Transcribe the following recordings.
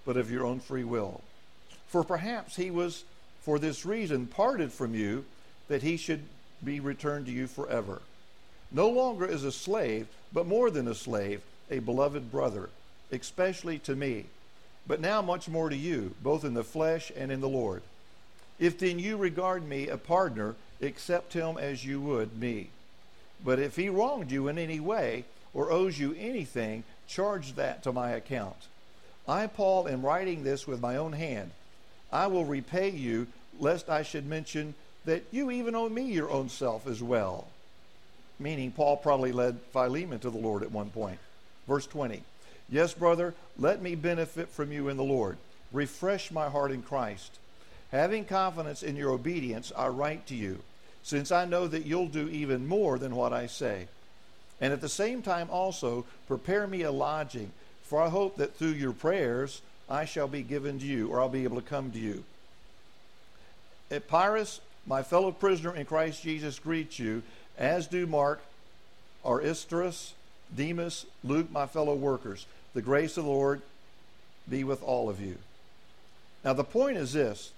but of your own free will. For perhaps he was for this reason parted from you, that he should be returned to you forever. No longer as a slave, but more than a slave, a beloved brother, especially to me, but now much more to you, both in the flesh and in the Lord. If then you regard me a partner, accept him as you would me. But if he wronged you in any way, or owes you anything, charge that to my account. I, Paul, am writing this with my own hand. I will repay you, lest I should mention that you even owe me your own self as well. Meaning Paul probably led Philemon to the Lord at one point. Verse 20. Yes, brother, let me benefit from you in the Lord. Refresh my heart in Christ. Having confidence in your obedience, I write to you, since I know that you'll do even more than what I say. And at the same time also, prepare me a lodging, for I hope that through your prayers I shall be given to you, or I'll be able to come to you. Epirus, my fellow prisoner in Christ Jesus, greets you, as do Mark, Aristarchus, Demas, Luke, my fellow workers. The grace of the Lord be with all of you. Now the point is this.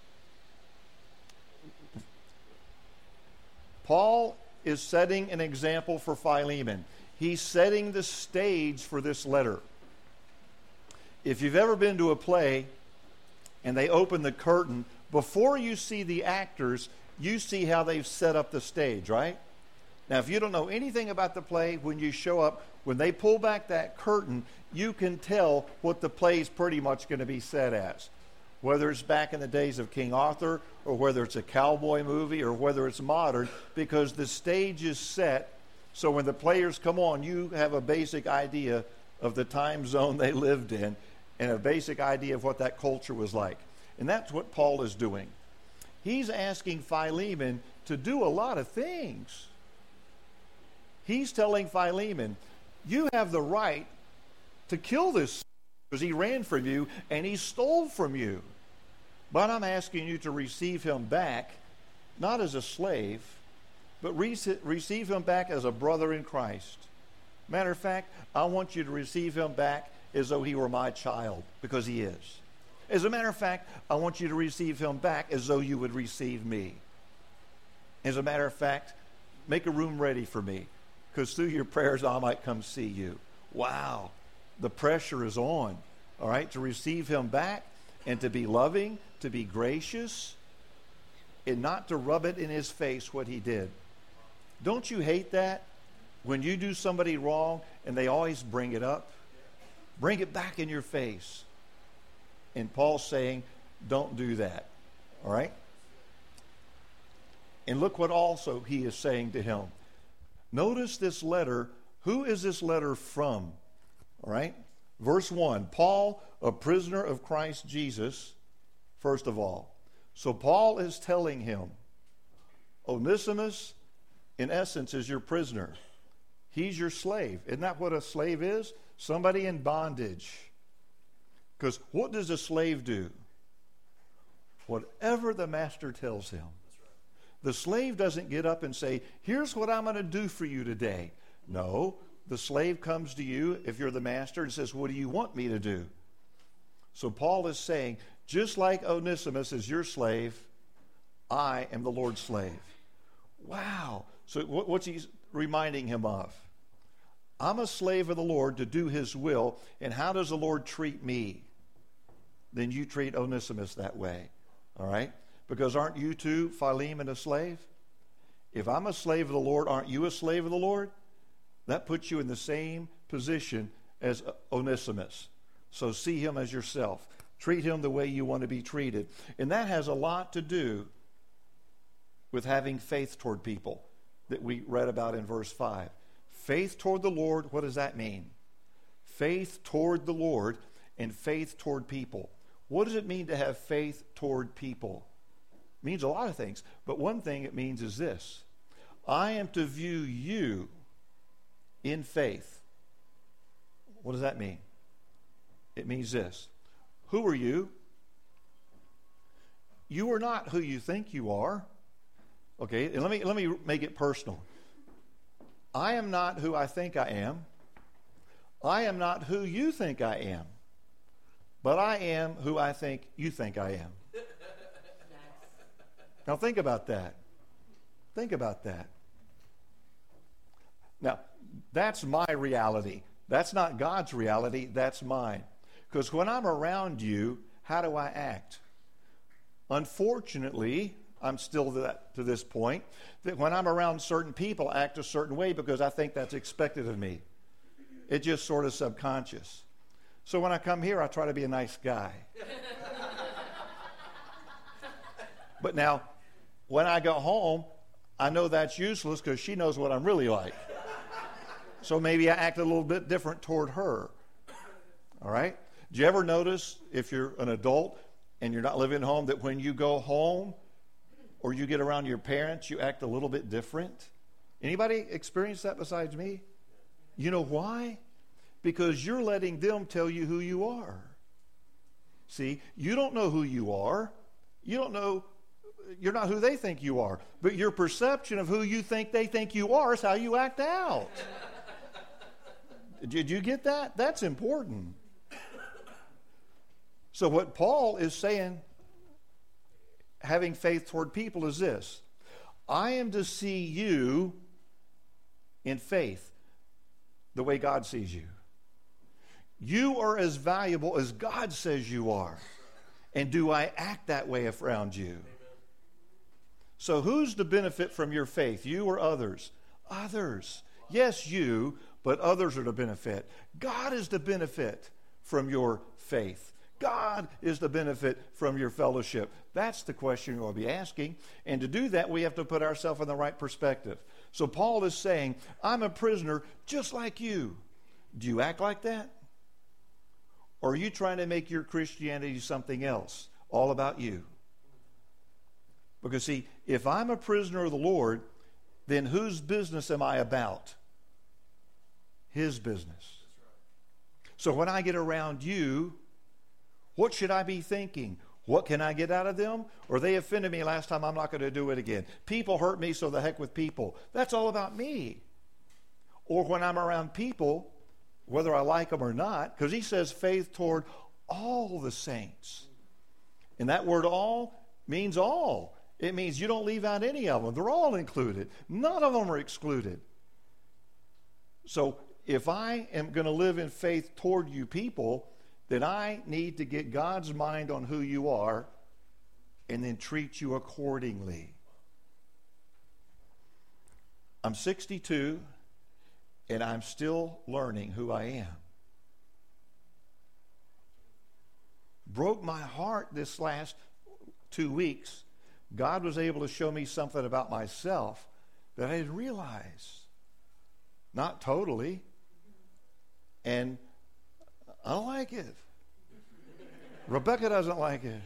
Paul is setting an example for Philemon. He's setting the stage for this letter. If you've ever been to a play and they open the curtain, before you see the actors, you see how they've set up the stage, right? Now, if you don't know anything about the play, when you show up, when they pull back that curtain, you can tell what the play is pretty much going to be set as. Whether it's back in the days of King Arthur, or whether it's a cowboy movie, or whether it's modern, because the stage is set, so when the players come on, you have a basic idea of the time zone they lived in, and a basic idea of what that culture was like. And that's what Paul is doing. He's asking Philemon to do a lot of things. He's telling Philemon, you have the right to kill this because he ran from you and he stole from you. But I'm asking you to receive him back, not as a slave, but receive him back as a brother in Christ. Matter of fact, I want you to receive him back as though he were my child, because he is. As a matter of fact, I want you to receive him back as though you would receive me. As a matter of fact, make a room ready for me, because through your prayers I might come see you. Wow, the pressure is on, all right, to receive him back and to be loving, to be gracious, and not to rub it in his face what he did. Don't you hate that? When you do somebody wrong and they always bring it up, bring it back in your face. And Paul's saying, don't do that, all right? And look what also he is saying to him. Notice this letter. Who is this letter from? All right? Verse 1, Paul, a prisoner of Christ Jesus, first of all. So Paul is telling him, Onesimus, in essence, is your prisoner. He's your slave. Isn't that what a slave is? Somebody in bondage. Because what does a slave do? Whatever the master tells him. The slave doesn't get up and say, here's what I'm going to do for you today. No, the slave comes to you, if you're the master, and says, what do you want me to do? So Paul is saying, just like Onesimus is your slave, I am the Lord's slave. Wow. So what's he reminding him of? I'm a slave of the Lord to do his will, and how does the Lord treat me? Then you treat Onesimus that way, all right? Because aren't you too, Philemon, a slave? If I'm a slave of the Lord, aren't you a slave of the Lord? That puts you in the same position as Onesimus. So see him as yourself. Treat him the way you want to be treated. And that has a lot to do with having faith toward people that we read about in verse 5. Faith toward the Lord, what does that mean? Faith toward the Lord and faith toward people. What does it mean to have faith toward people? It means a lot of things, but one thing it means is this. I am to view you in faith. What does that mean? It means this. Who are you? You are not who you think you are. Okay, and let me make it personal. I am not who I think I am. I am not who you think I am. but I am who I think you think I am. Now think about that. Think about that. Now, that's my reality. That's not God's reality. That's mine. Because when I'm around you, how do I act? Unfortunately, I'm still to this point, that when I'm around certain people, I act a certain way because I think that's expected of me. It's just sort of subconscious. So when I come here, I try to be a nice guy. But now, when I go home, I know that's useless because she knows what I'm really like. So maybe I act a little bit different toward her. All right? Do you ever notice, if you're an adult and you're not living at home, that when you go home or you get around your parents, you act a little bit different? Anybody experience that besides me? You know why? Because you're letting them tell you who you are. See, you don't know who you are. You're not who they think you are. But your perception of who you think they think you are is how you act out. Did you get that? That's important. So what Paul is saying, having faith toward people, is this. I am to see you in faith the way God sees you. You are as valuable as God says you are. And do I act that way around you? So who's to benefit from your faith, you or others? Others. Yes, you, but others are to benefit. God is to benefit from your faith. God is to benefit from your fellowship. That's the question we'll be asking. And to do that, we have to put ourselves in the right perspective. So Paul is saying, I'm a prisoner just like you. Do you act like that? Or are you trying to make your Christianity something else, all about you? Because, see, if I'm a prisoner of the Lord, then whose business am I about? His business. So when I get around you, what should I be thinking? What can I get out of them? Or they offended me last time, I'm not going to do it again. People hurt me, so the heck with people. That's all about me. Or when I'm around people, whether I like them or not, because he says faith toward all the saints. And that word all means all. It means you don't leave out any of them. They're all included. None of them are excluded. So if I am going to live in faith toward you people, then I need to get God's mind on who you are and then treat you accordingly. I'm 62 and I'm still learning who I am. Broke my heart this last 2 weeks. God was able to show me something about myself that I didn't realize. Not totally. And I don't like it. Rebecca doesn't like it.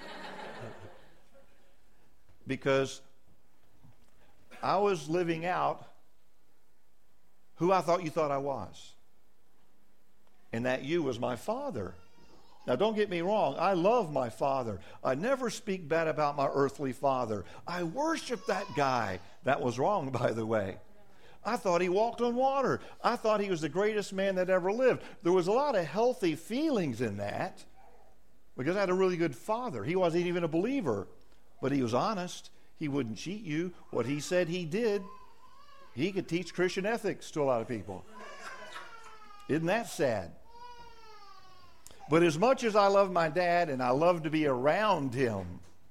Because I was living out who I thought you thought I was. And that you was my father. Now, don't get me wrong. I love my father. I never speak bad about my earthly father. I worship that guy. That was wrong, by the way. I thought he walked on water. I thought he was the greatest man that ever lived. There was a lot of healthy feelings in that because I had a really good father. He wasn't even a believer, but he was honest. He wouldn't cheat you. What he said he did. He could teach Christian ethics to a lot of people. Isn't that sad? But as much as I love my dad and I love to be around him,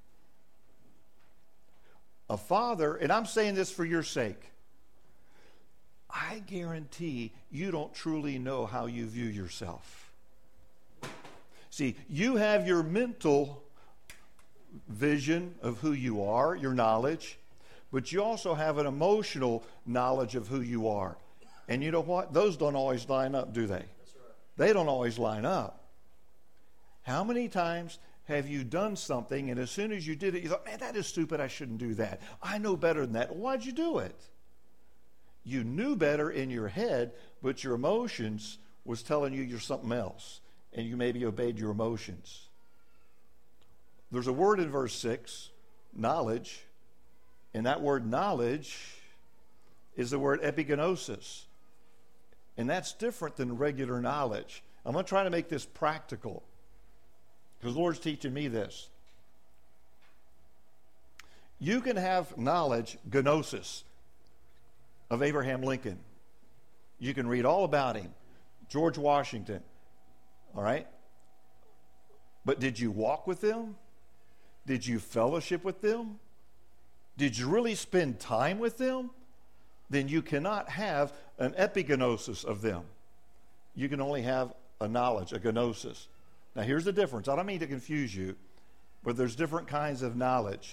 a father, and I'm saying this for your sake, I guarantee you don't truly know how you view yourself. See, you have your mental vision of who you are, your knowledge, but you also have an emotional knowledge of who you are. And you know what? Those don't always line up, do they? That's right. They don't always line up. How many times have you done something and as soon as you did it, you thought, man, that is stupid, I shouldn't do that. I know better than that. Why'd you do it? You knew better in your head, but your emotions was telling you you're something else, and you maybe obeyed your emotions. There's a word in verse 6, knowledge, and that word knowledge is the word epigenosis, and that's different than regular knowledge. I'm going to try to make this practical. Because the Lord's teaching me this. You can have knowledge, gnosis, of Abraham Lincoln. You can read all about him. George Washington. All right? But did you walk with them? Did you fellowship with them? Did you really spend time with them? Then you cannot have an epignosis of them. You can only have a knowledge, a gnosis. Now here's the difference. I don't mean to confuse you, but there's different kinds of knowledge.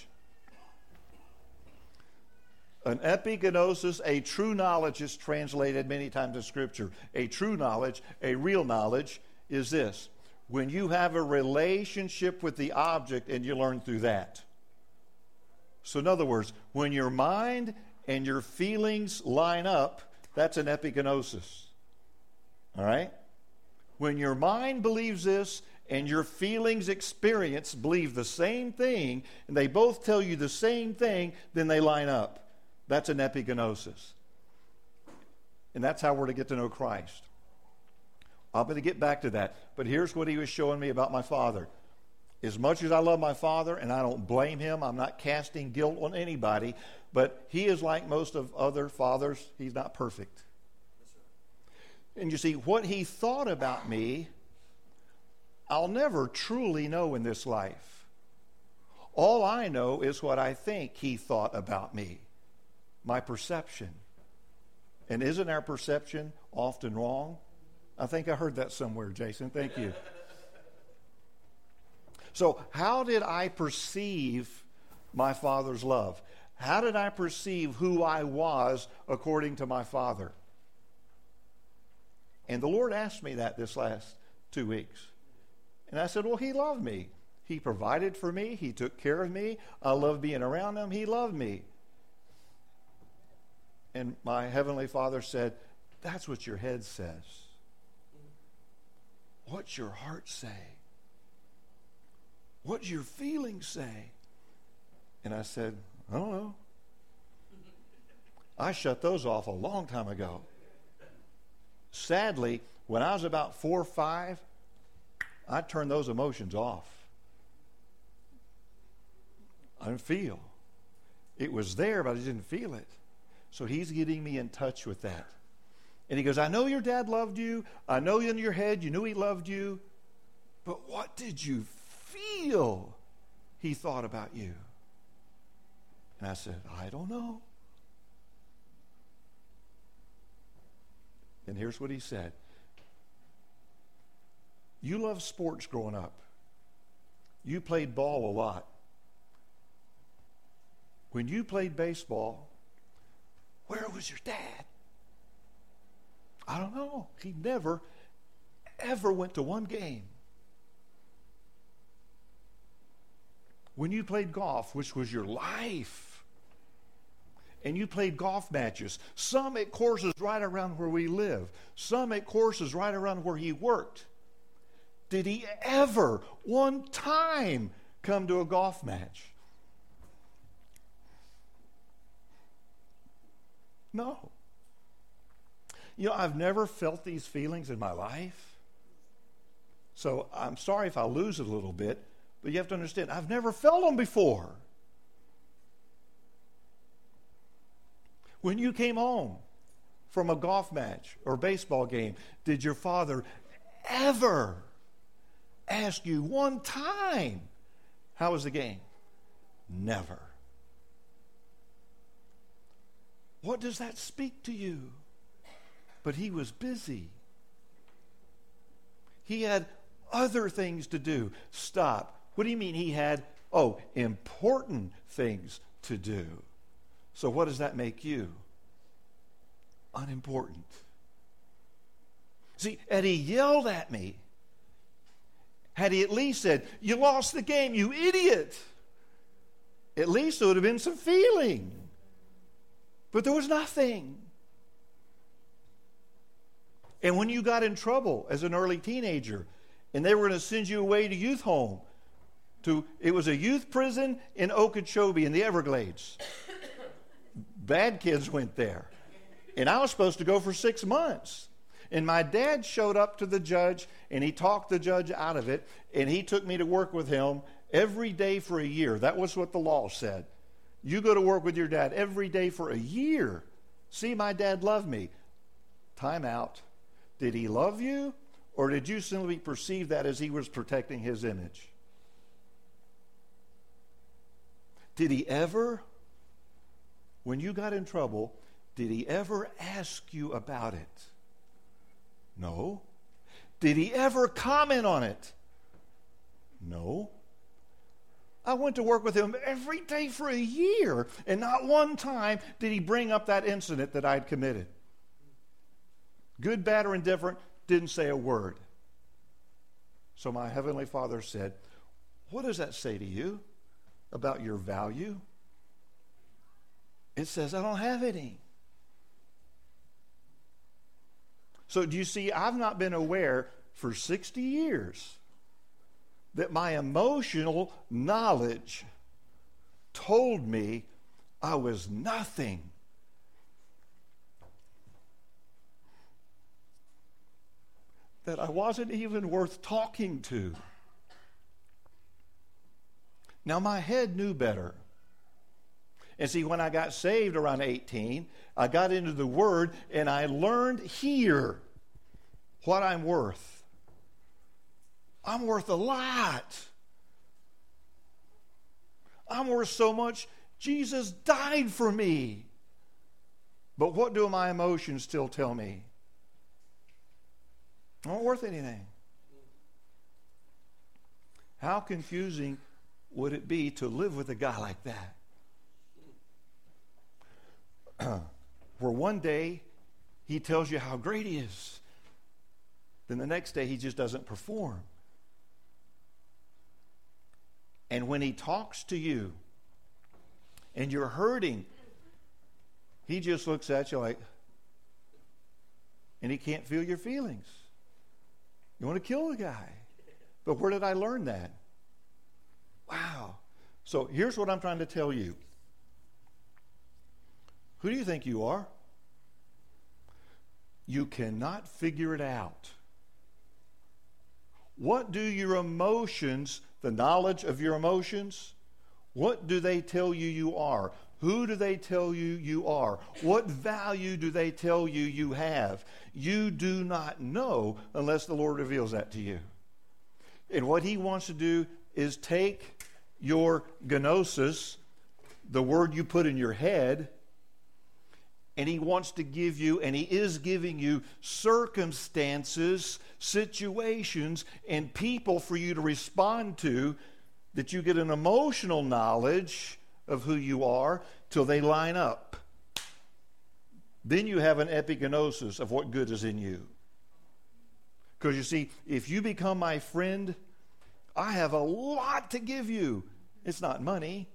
An epignosis, a true knowledge, is translated many times in Scripture. A true knowledge, a real knowledge, is this: when you have a relationship with the object and you learn through that. So in other words, when your mind and your feelings line up, that's an epignosis. All right? When your mind believes this and your feelings believe the same thing, and they both tell you the same thing, then they line up. That's an epignosis. And that's how we're to get to know Christ. I'm going to get back to that. But here's what he was showing me about my father. As much as I love my father, and I don't blame him, I'm not casting guilt on anybody, but he is like most of other fathers. He's not perfect. And you see, what he thought about me, I'll never truly know in this life. All I know is what I think he thought about me. My perception. And isn't our perception often wrong? I think I heard that somewhere, Jason. Thank you. So how did I perceive my father's love? How did I perceive who I was according to my father? And the Lord asked me that this last 2 weeks. And I said, well, he loved me. He provided for me. He took care of me. I loved being around him. He loved me. And my Heavenly Father said, that's what your head says. What's your heart say? What's your feelings say? And I said, I don't know. I shut those off a long time ago. Sadly, when I was about 4 or 5, I turned those emotions off. I didn't feel. It was there, but I didn't feel it. So he's getting me in touch with that. And he goes, I know your dad loved you. I know in your head you knew he loved you. But what did you feel he thought about you? And I said, I don't know. And here's what he said. You loved sports growing up. You played ball a lot. When you played baseball, where was your dad? I don't know. He never, ever went to one game. When you played golf, which was your life, and you played golf matches, some at courses right around where we live, some at courses right around where he worked, did he ever, one time, come to a golf match? No. You know, I've never felt these feelings in my life. So I'm sorry if I lose it a little bit, but you have to understand, I've never felt them before. When you came home from a golf match or baseball game, did your father ever ask you one time, how was the game? Never. What does that speak to you? But he was busy. He had other things to do. Stop. What do you mean he had, important things to do? So what does that make you? Unimportant. See, had he yelled at me, had he at least said, you lost the game, you idiot, at least there would have been some feeling. But there was nothing. And when you got in trouble as an early teenager, and they were going to send you away to youth home, it was a youth prison in Okeechobee in the Everglades. Bad kids went there. And I was supposed to go for 6 months. And my dad showed up to the judge, and he talked the judge out of it, and he took me to work with him every day for a year. That was what the law said. You go to work with your dad every day for a year. See, my dad loved me. Time out. Did he love you, or did you simply perceive that as he was protecting his image? Did he ever, when you got in trouble, did he ever ask you about it? No. Did he ever comment on it? No. I went to work with him every day for a year, and not one time did he bring up that incident that I'd committed. Good, bad, or indifferent, didn't say a word. So my Heavenly Father said, what does that say to you about your value? It says, I don't have any. So do you see, I've not been aware for 60 years that my emotional knowledge told me I was nothing. That I wasn't even worth talking to. Now, my head knew better. And see, when I got saved around 18, I got into the Word, and I learned here what I'm worth. I'm worth a lot. I'm worth so much, Jesus died for me. But what do my emotions still tell me? I'm not worth anything. How confusing would it be to live with a guy like that? Where one day he tells you how great he is, then the next day he just doesn't perform. And when he talks to you and you're hurting, he just looks at you like, and he can't feel your feelings. You want to kill the guy. But where did I learn that? Wow. So here's what I'm trying to tell you. Who do you think you are? You cannot figure it out. What do your emotions, the knowledge of your emotions, what do they tell you you are? Who do they tell you you are? What value do they tell you you have? You do not know unless the Lord reveals that to you. And what he wants to do is take your gnosis, the word you put in your head, and he wants to give you, and he is giving you, circumstances, situations, and people for you to respond to, that you get an emotional knowledge of who you are till they line up. Then you have an epignosis of what good is in you. Because you see, if you become my friend, I have a lot to give you. It's not money.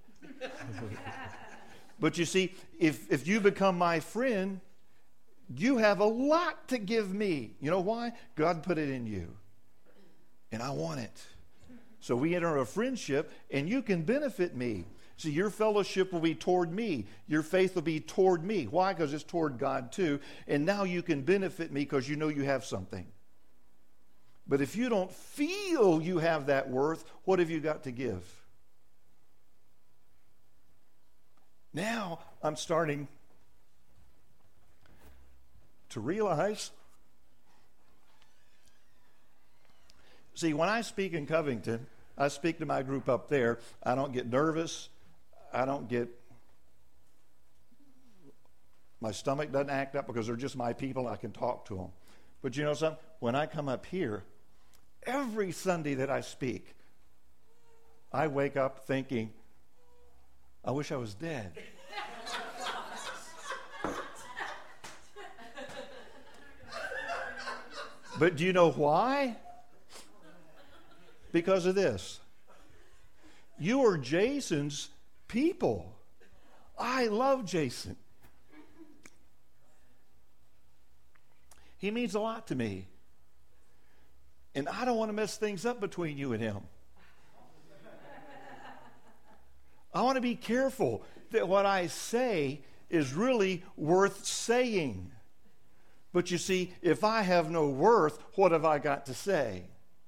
But you see, if you become my friend, you have a lot to give me. You know why? God put it in you. And I want it. So we enter a friendship, and you can benefit me. See, your fellowship will be toward me. Your faith will be toward me. Why? Because it's toward God too. And now you can benefit me because you know you have something. But if you don't feel you have that worth, what have you got to give? Now I'm starting to realize. See, when I speak in Covington, I speak to my group up there. I don't get nervous. My stomach doesn't act up because they're just my people. I can talk to them. But you know something? When I come up here, every Sunday that I speak, I wake up thinking, I wish I was dead. But do you know why? Because of this. You are Jason's people. I love Jason. He means a lot to me. And I don't want to mess things up between you and him. I want to be careful that what I say is really worth saying. But you see, if I have no worth, what have I got to say?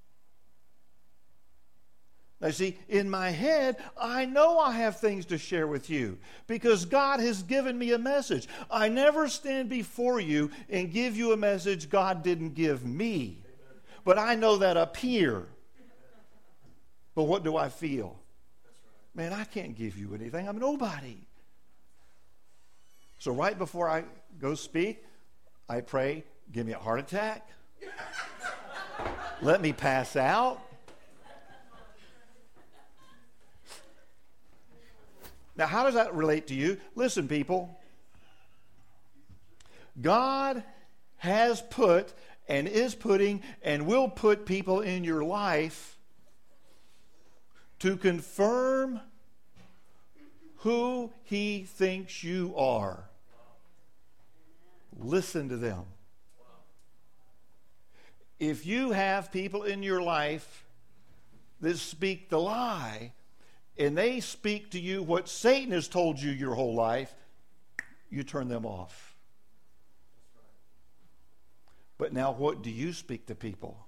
Now, see, in my head, I know I have things to share with you because God has given me a message. I never stand before you and give you a message God didn't give me. But I know that up here. But what do I feel? Man, I can't give you anything. I'm nobody. So right before I go speak, I pray, give me a heart attack. Let me pass out. Now, how does that relate to you? Listen, people. God has put and is putting and will put people in your life to confirm who He thinks you are. Listen to them. If you have people in your life that speak the lie, and they speak to you what Satan has told you your whole life, you turn them off. But now what do you speak to people?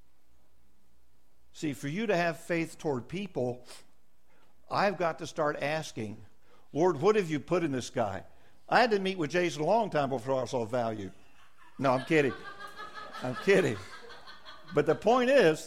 See, for you to have faith toward people, I've got to start asking, Lord, what have you put in this guy? I had to meet with Jason a long time before I saw value. No, I'm kidding. I'm kidding. But the point is,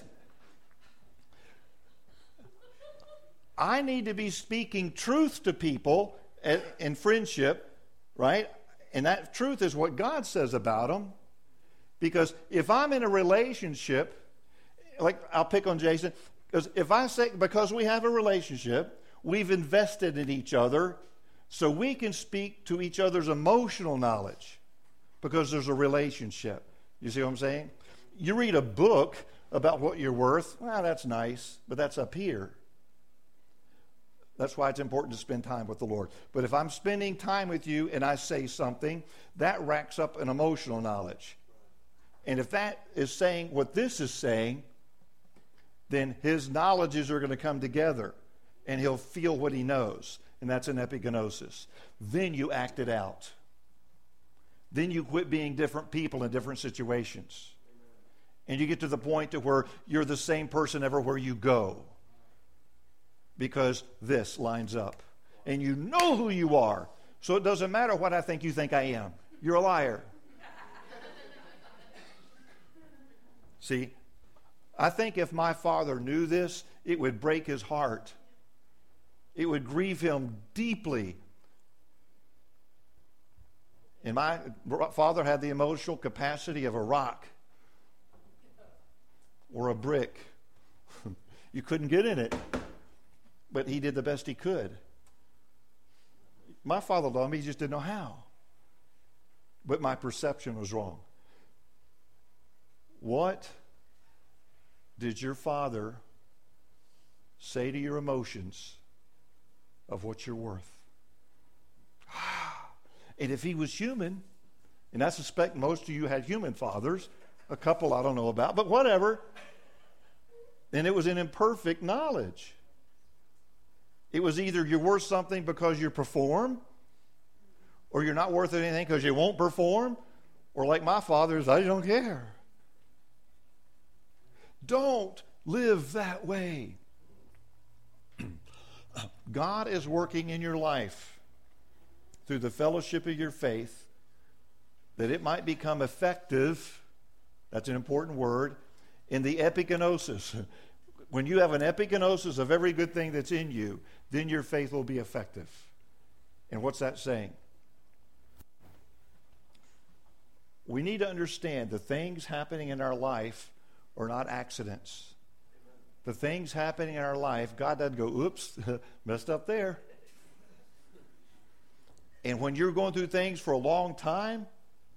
I need to be speaking truth to people in friendship, right? And that truth is what God says about them. Because if I'm in a relationship, like I'll pick on Jason, because if I say, because we have a relationship, we've invested in each other, so we can speak to each other's emotional knowledge because there's a relationship. You see what I'm saying? You read a book about what you're worth, well, that's nice, but that's up here. That's why it's important to spend time with the Lord. But if I'm spending time with you and I say something, that racks up an emotional knowledge. And if that is saying what this is saying, then his knowledges are going to come together and he'll feel what he knows. And that's an epigenosis. Then you act it out. Then you quit being different people in different situations. And you get to the point to where you're the same person everywhere you go. Because this lines up. And you know who you are. So it doesn't matter what I think you think I am. You're a liar. See, I think if my father knew this, it would break his heart. It would grieve him deeply. And my father had the emotional capacity of a rock or a brick. You couldn't get in it. But he did the best he could. My father loved me, he just didn't know how. But my perception was wrong. What did your father say to your emotions of what you're worth? And if he was human, and I suspect most of you had human fathers, a couple I don't know about, but whatever, and it was an imperfect knowledge. It was either you're worth something because you perform, or you're not worth anything because you won't perform, or like my father's, I don't care. Don't live that way. God is working in your life through the fellowship of your faith that it might become effective, that's an important word, in the epigenosis. When you have an epigenosis of every good thing that's in you, then your faith will be effective. And what's that saying? We need to understand the things happening in our life are not accidents. The things happening in our life, God doesn't go, oops, messed up there. And when you're going through things for a long time,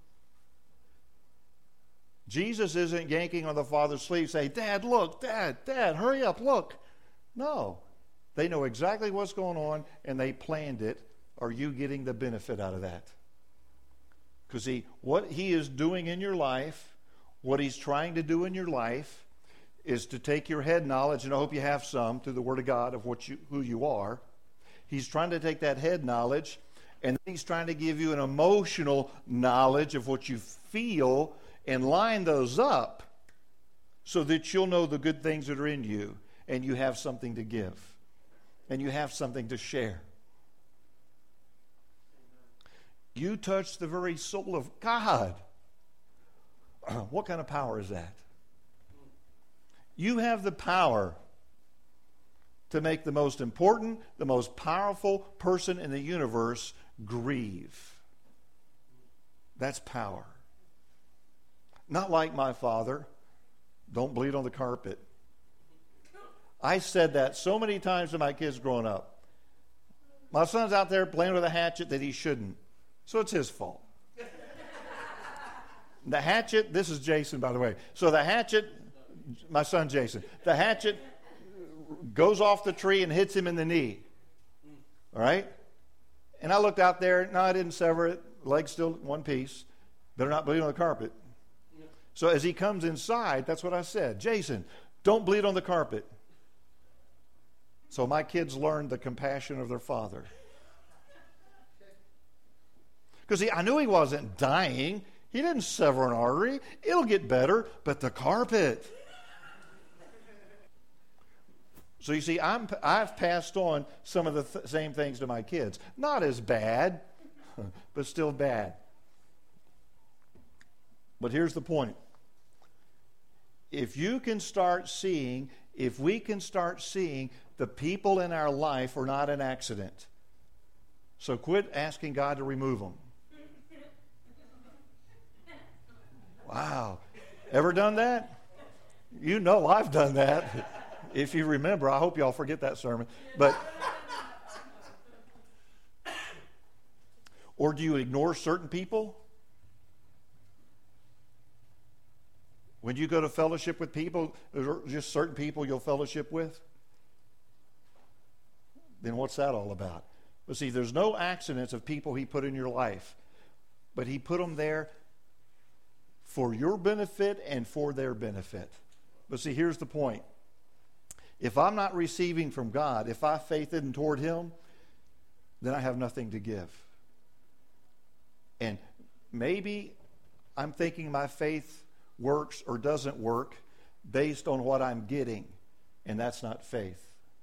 Jesus isn't yanking on the Father's sleeve saying, Dad, look, Dad, hurry up, look. No. They know exactly what's going on, and they planned it. Are you getting the benefit out of that? Because see, what he is doing in your life, what he's trying to do in your life, is to take your head knowledge, and I hope you have some through the Word of God of who you are. He's trying to take that head knowledge And then he's trying to give you an emotional knowledge of what you feel and line those up so that you'll know the good things that are in you and you have something to give and you have something to share. You touch the very soul of God. What kind of power is that? You have the power to make the most important, the most powerful person in the universe grieve. That's power. Not like my father. Don't bleed on the carpet. I said that so many times to my kids growing up. My son's out there playing with a hatchet that he shouldn't. So it's his fault. The hatchet, this is Jason, by the way. So the hatchet, my son Jason, the hatchet goes off the tree and hits him in the knee. All right? And I looked out there. No, I didn't sever it. Leg's still one piece. Better not bleed on the carpet. So as he comes inside, that's what I said. Jason, don't bleed on the carpet. So my kids learned the compassion of their father. Because I knew he wasn't dying. He didn't sever an artery. It'll get better, but the carpet. So you see, I've passed on some of the same things to my kids. Not as bad, but still bad. But here's the point. If we can start seeing the people in our life are not an accident. So quit asking God to remove them. Wow. Ever done that? You know I've done that. If you remember, I hope y'all forget that sermon. Or do you ignore certain people? When you go to fellowship with people, there's just certain people you'll fellowship with? Then what's that all about? But see, there's no accidents of people he put in your life. But he put them there for your benefit and for their benefit. But see, here's the point. If I'm not receiving from God, if I faith isn't toward Him, then I have nothing to give. And maybe I'm thinking my faith works or doesn't work based on what I'm getting, and that's not faith.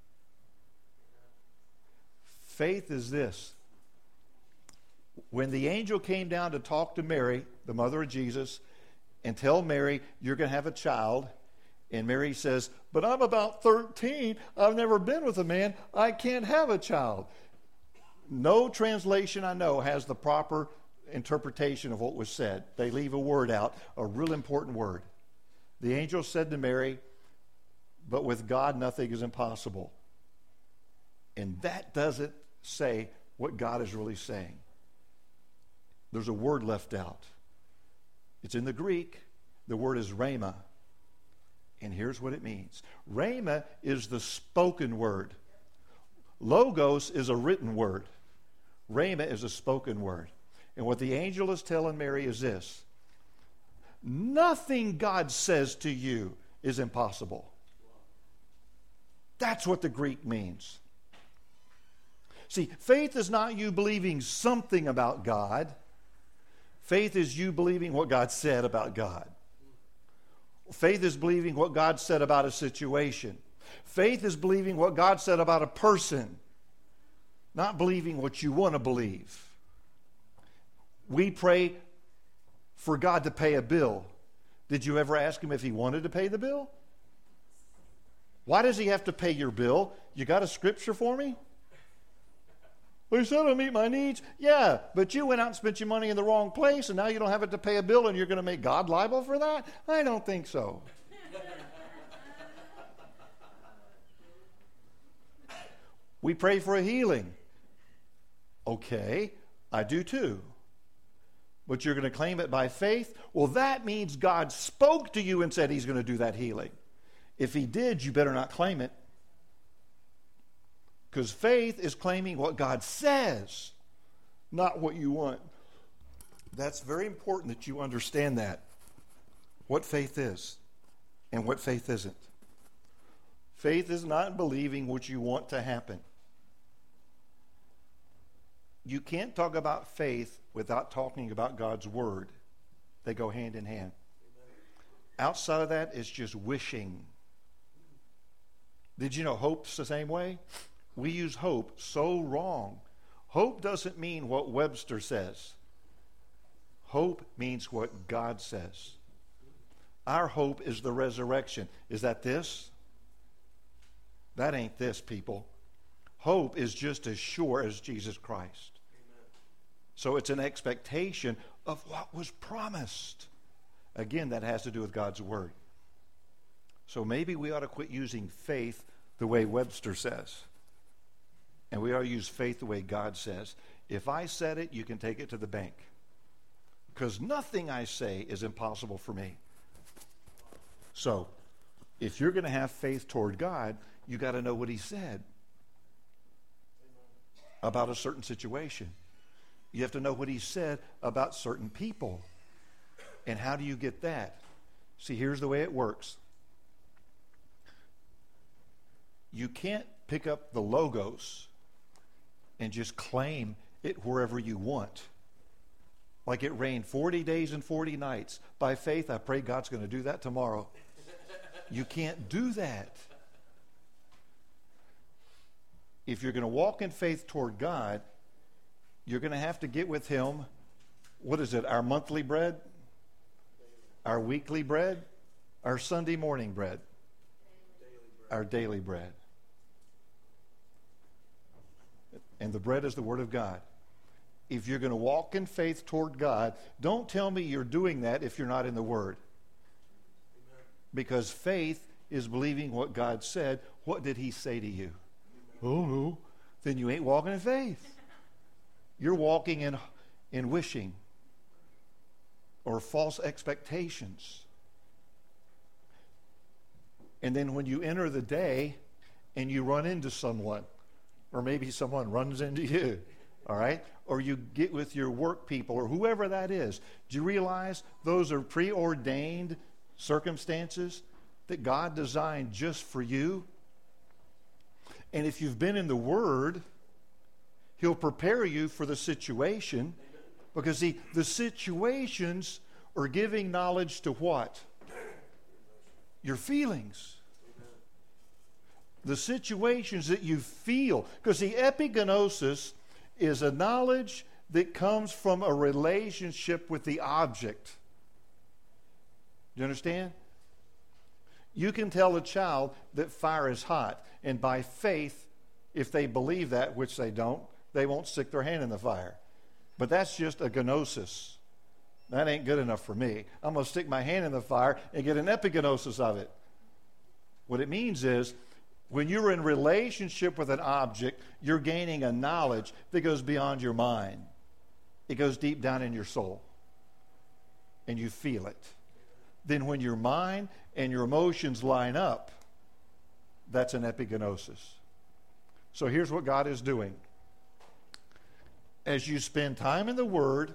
Faith is this. When the angel came down to talk to Mary, the mother of Jesus, and tell Mary, you're going to have a child, and Mary says, but I'm about 13. I've never been with a man. I can't have a child. No translation I know has the proper interpretation of what was said. They leave a word out, a real important word. The angel said to Mary, but with God nothing is impossible. And that doesn't say what God is really saying. There's a word left out. It's in the Greek. The word is rhema. And here's what it means. Rhema is the spoken word. Logos is a written word. Rhema is a spoken word. And what the angel is telling Mary is this. Nothing God says to you is impossible. That's what the Greek means. See, faith is not you believing something about God. Faith is you believing what God said about God. Faith is believing what God said about a situation. Faith is believing what God said about a person, not believing what you want to believe. We pray for God to pay a bill. Did you ever ask Him if He wanted to pay the bill? Why does He have to pay your bill? You got a scripture for me? Well, He said I'll meet my needs. Yeah, but you went out and spent your money in the wrong place, and now you don't have it to pay a bill, and you're going to make God liable for that? I don't think so. We pray for a healing. Okay, I do too. But you're going to claim it by faith? Well, that means God spoke to you and said He's going to do that healing. If He did, you better not claim it. Because faith is claiming what God says, not what you want. That's very important that you understand that. What faith is and what faith isn't. Faith is not believing what you want to happen. You can't talk about faith without talking about God's Word. They go hand in hand. Outside of that, it's just wishing. Did you know hope's the same way? We use hope so wrong. Hope doesn't mean what Webster says. Hope means what God says. Our hope is the resurrection. Is that this? That ain't this, people. Hope is just as sure as Jesus Christ. Amen. So it's an expectation of what was promised. Again, that has to do with God's Word. So maybe we ought to quit using faith the way Webster says. And we ought to use faith the way God says. If I said it, you can take it to the bank. Because nothing I say is impossible for me. So, if you're going to have faith toward God, you got to know what He said about a certain situation. You have to know what He said about certain people. And how do you get that? See, here's the way it works. You can't pick up the Logos and just claim it wherever you want. Like it rained 40 days and 40 nights. By faith, I pray God's going to do that tomorrow. You can't do that. If you're going to walk in faith toward God, you're going to have to get with Him. What is it? Our monthly bread? Our weekly bread? Our Sunday morning bread? Our daily bread. And the bread is the Word of God. If you're going to walk in faith toward God, don't tell me you're doing that if you're not in the Word. Amen. Because faith is believing what God said. What did He say to you? Amen. Oh, no. Then you ain't walking in faith. You're walking in wishing or false expectations. And then when you enter the day and you run into someone, or maybe someone runs into you, all right? Or you get with your work people or whoever that is. Do you realize those are preordained circumstances that God designed just for you? And if you've been in the Word, He'll prepare you for the situation. Because see, the situations are giving knowledge to what? Your feelings. The situations that you feel. Because the epigenosis is a knowledge that comes from a relationship with the object. Do you understand? You can tell a child that fire is hot, and by faith, if they believe that, which they don't, they won't stick their hand in the fire. But that's just a gnosis. That ain't good enough for me. I'm going to stick my hand in the fire and get an epigenosis of it. What it means is, when you're in relationship with an object, you're gaining a knowledge that goes beyond your mind. It goes deep down in your soul. And you feel it. Then when your mind and your emotions line up, that's an epigenosis. So here's what God is doing. As you spend time in the Word,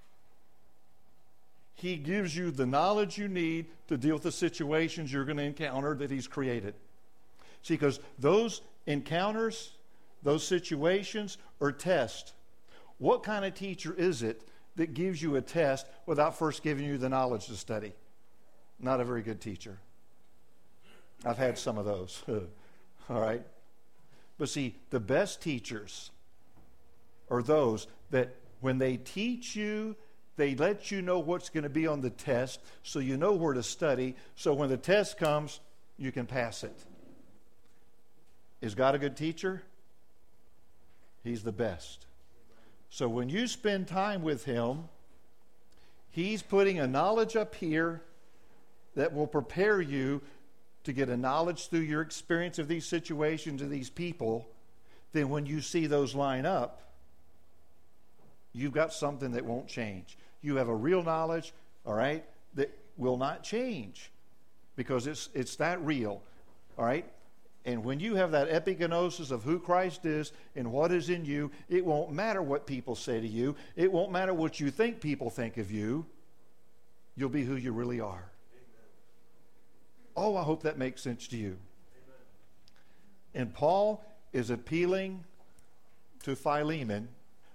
He gives you the knowledge you need to deal with the situations you're going to encounter that He's created. See, because those encounters, those situations are tests. What kind of teacher is it that gives you a test without first giving you the knowledge to study? Not a very good teacher. I've had some of those. All right? But see, the best teachers are those that when they teach you, they let you know what's going to be on the test so you know where to study. So when the test comes, you can pass it. Is God a good teacher? He's the best. So when you spend time with Him, He's putting a knowledge up here that will prepare you to get a knowledge through your experience of these situations and these people. Then when you see those line up, you've got something that won't change. You have a real knowledge, all right, that will not change because it's that real, all right? And when you have that epigenosis of who Christ is and what is in you, it won't matter what people say to you. It won't matter what you think people think of you. You'll be who you really are. Amen. Oh, I hope that makes sense to you. Amen. And Paul is appealing to Philemon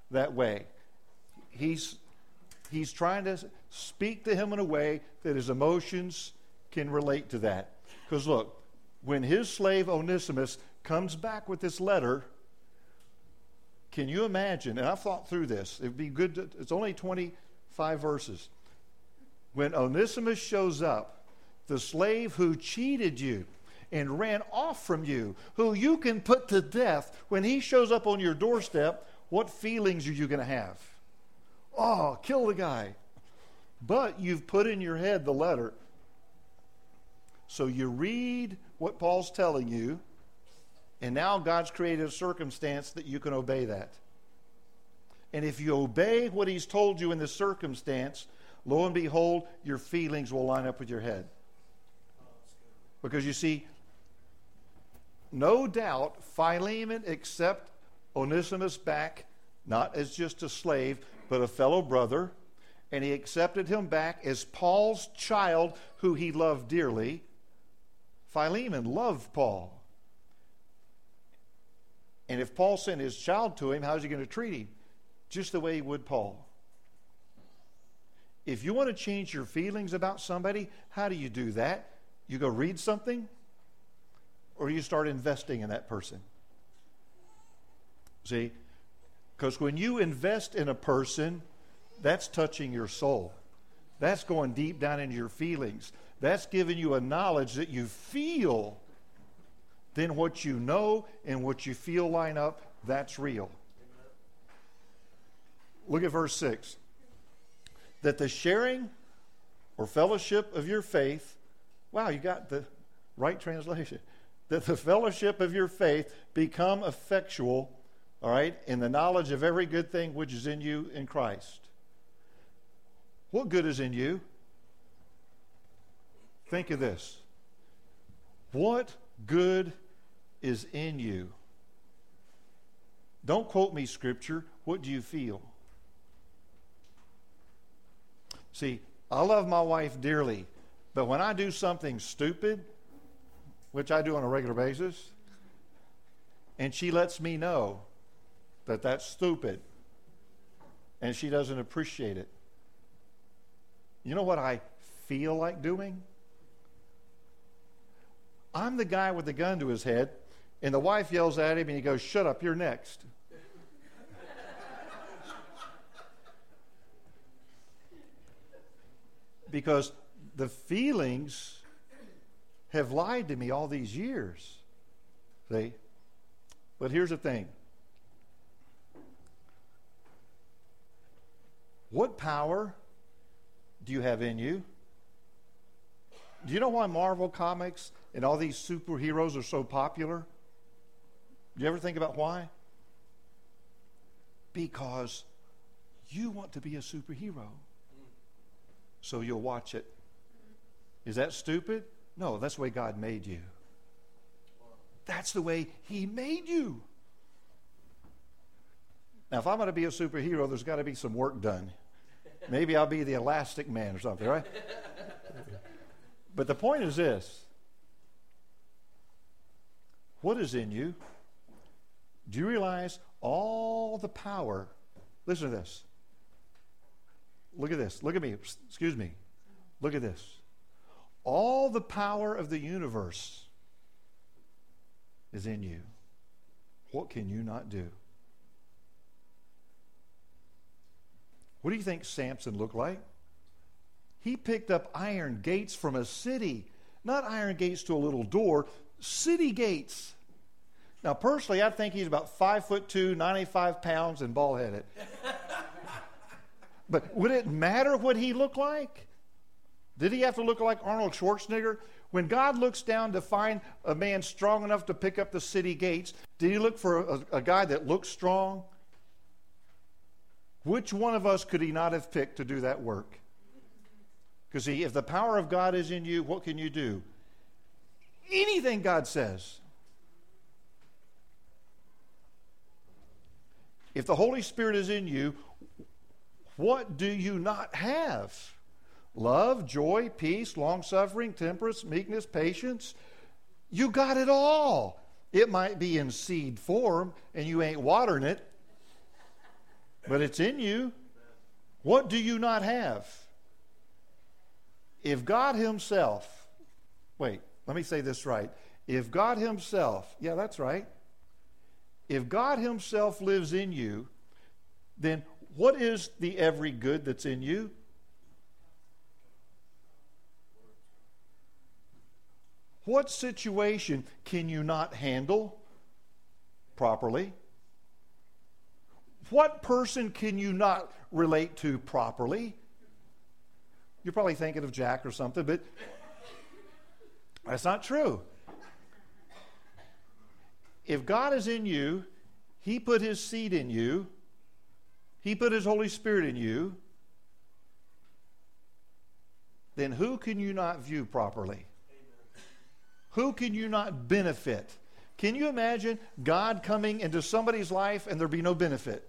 that way. He's trying to speak to him in a way that his emotions can relate to that. Because look, when his slave Onesimus comes back with this letter, can you imagine, and I've thought through this, it would be good, it's only 25 verses. When Onesimus shows up, the slave who cheated you and ran off from you, who you can put to death, when he shows up on your doorstep, what feelings are you going to have? Oh, kill the guy. But you've put in your head the letter. So you read what Paul's telling you, and now God's created a circumstance that you can obey that. And if you obey what he's told you in this circumstance, lo and behold, your feelings will line up with your head. Because you see, no doubt Philemon accepted Onesimus back, not as just a slave, but a fellow brother. And he accepted him back as Paul's child, who he loved dearly. Philemon loved Paul. And if Paul sent his child to him, how's he going to treat him? Just the way he would Paul. If you want to change your feelings about somebody, how do you do that? You go read something, or you start investing in that person. See? Because when you invest in a person, that's touching your soul. That's going deep down into your feelings. That's giving you a knowledge that you feel. Then what you know and what you feel line up, that's real. Look at verse 6. That the sharing or fellowship of your faith, wow, you got the right translation. That the fellowship of your faith become effectual, all right, in the knowledge of every good thing which is in you in Christ. What good is in you? Think of this. What good is in you? Don't quote me scripture. What do you feel? See, I love my wife dearly, but when I do something stupid, which I do on a regular basis, and she lets me know that that's stupid, and she doesn't appreciate it, you know what I feel like doing? I'm the guy with the gun to his head, and the wife yells at him, and he goes, "Shut up, you're next." Because the feelings have lied to me all these years. See? But here's the thing. What power do you have in you? Do you know why Marvel Comics and all these superheroes are so popular? Do you ever think about why? Because you want to be a superhero. So you'll watch it. Is that stupid? No, that's the way God made you. That's the way He made you. Now, if I'm going to be a superhero, there's got to be some work done. Maybe I'll be the Elastic Man or something, right? But the point is this. What is in you? Do you realize all the power? Listen to this. Look at this. Look at me. Excuse me. Look at this. All the power of the universe is in you. What can you not do? What do you think Samson looked like? He picked up iron gates from a city. Not iron gates to a little door, city gates. Now, personally, I think he's about 5'2", 95 pounds, and bald-headed. But would it matter what he looked like? Did he have to look like Arnold Schwarzenegger? When God looks down to find a man strong enough to pick up the city gates, did he look for a guy that looked strong? Which one of us could he not have picked to do that work? Because see, if the power of God is in you, what can you do? Anything God says. If the Holy Spirit is in you, what do you not have? Love, joy, peace, long-suffering, temperance, meekness, patience. You got it all. It might be in seed form, and you ain't watering it. but it's in you. What do you not have? If God himself, wait, let me say this right. If God himself, yeah, that's right. If God himself lives in you, then what is the every good that's in you? What situation can you not handle properly? What person can you not relate to properly? You're probably thinking of Jack or something, but that's not true. If God is in you, he put his seed in you, he put his Holy Spirit in you, then who can you not view properly? Who can you not benefit? Can you imagine God coming into somebody's life and there be no benefit?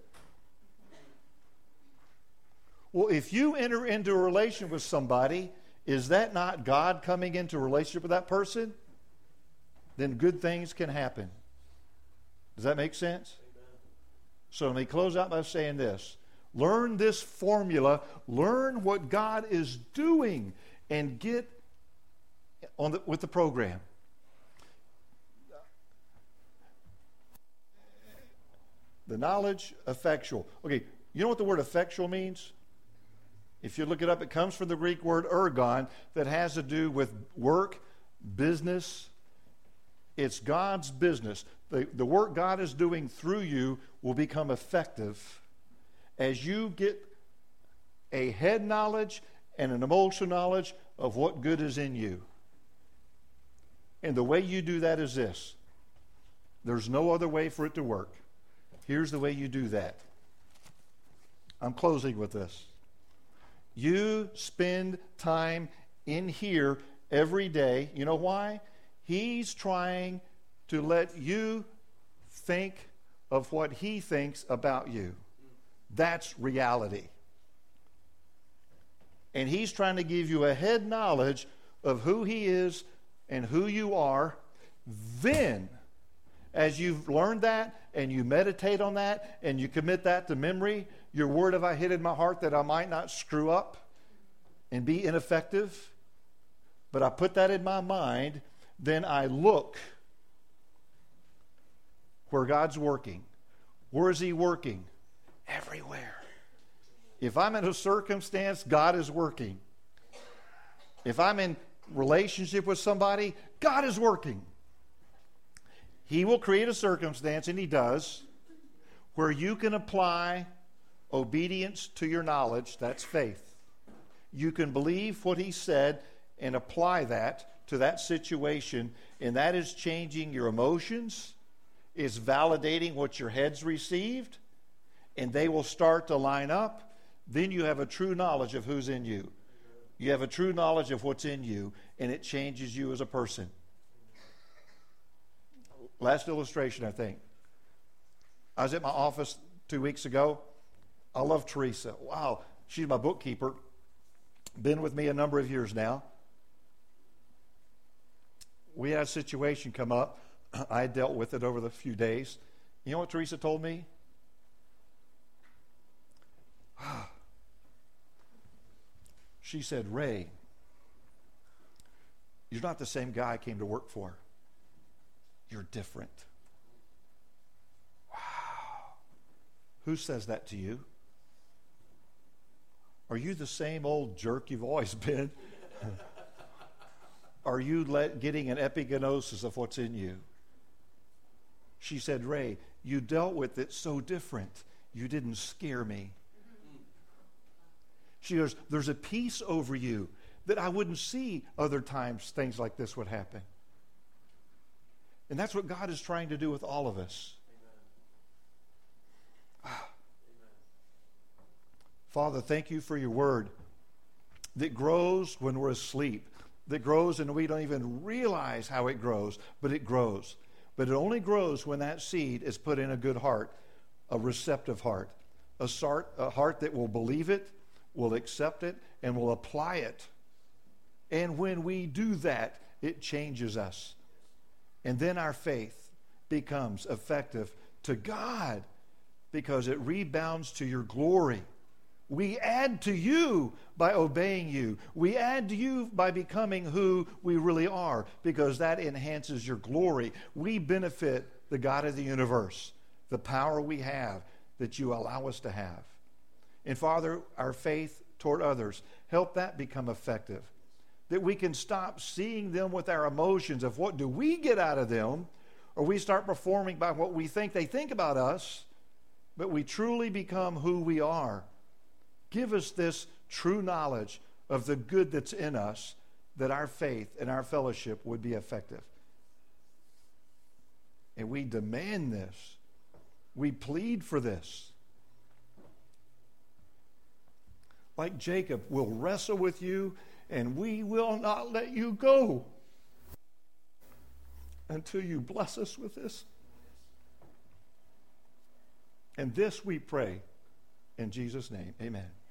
Well, if you enter into a relation with somebody, is that not God coming into a relationship with that person? Then good things can happen. Does that make sense? Amen. So let me close out by saying this. Learn this formula. Learn what God is doing and get on with the program. The knowledge effectual. Okay, you know what the word effectual means? If you look it up, it comes from the Greek word ergon that has to do with work, business. It's God's business. The work God is doing through you will become effective as you get a head knowledge and an emotional knowledge of what good is in you. And the way you do that is this. There's no other way for it to work. Here's the way you do that. I'm closing with this. You spend time in here every day. You know why? He's trying to let you think of what he thinks about you. That's reality. And he's trying to give you a head knowledge of who he is and who you are. Then, as you've learned that and you meditate on that and you commit that to memory, your word have I hid in my heart that I might not screw up and be ineffective. But I put that in my mind, then I look where God's working. Where is he working? Everywhere. If I'm in a circumstance, God is working. If I'm in relationship with somebody, God is working. He will create a circumstance, and he does, where you can apply obedience to your knowledge. That's faith. You can believe what he said and apply that to that situation, and that is changing your emotions, is validating what your head's received, and they will start to line up. Then you have a true knowledge of who's in you. You have a true knowledge of what's in you, and it changes you as a person. Last illustration, I think. I was at my office 2 weeks ago. I love Teresa. Wow, she's my bookkeeper. Been with me a number of years now. We had a situation come up. I dealt with it over the few days. You know what Teresa told me? She said, Ray, you're not the same guy I came to work for. You're different. Wow. Who says that to you? Are you the same old jerk you've always been? Are you getting an epignosis of what's in you? She said, Ray, you dealt with it so different. You didn't scare me. She goes, there's a peace over you that I wouldn't see other times things like this would happen. And that's what God is trying to do with all of us. Amen. Father, thank you for your word that grows when we're asleep, that grows and we don't even realize how it grows, but it grows. But it only grows when that seed is put in a good heart, a receptive heart, a heart that will believe it, will accept it, and will apply it. And when we do that, it changes us. And then our faith becomes effective to God because it rebounds to your glory. We add to you by obeying you. We add to you by becoming who we really are, because that enhances your glory. We benefit the God of the universe, the power we have that you allow us to have. And Father, our faith toward others, help that become effective. That we can stop seeing them with our emotions of what do we get out of them, or we start performing by what we think they think about us, but we truly become who we are. Give us this true knowledge of the good that's in us, that our faith and our fellowship would be effective. And we demand this. We plead for this. Like Jacob, we'll wrestle with you, and we will not let you go until you bless us with this. And this we pray in Jesus' name. Amen.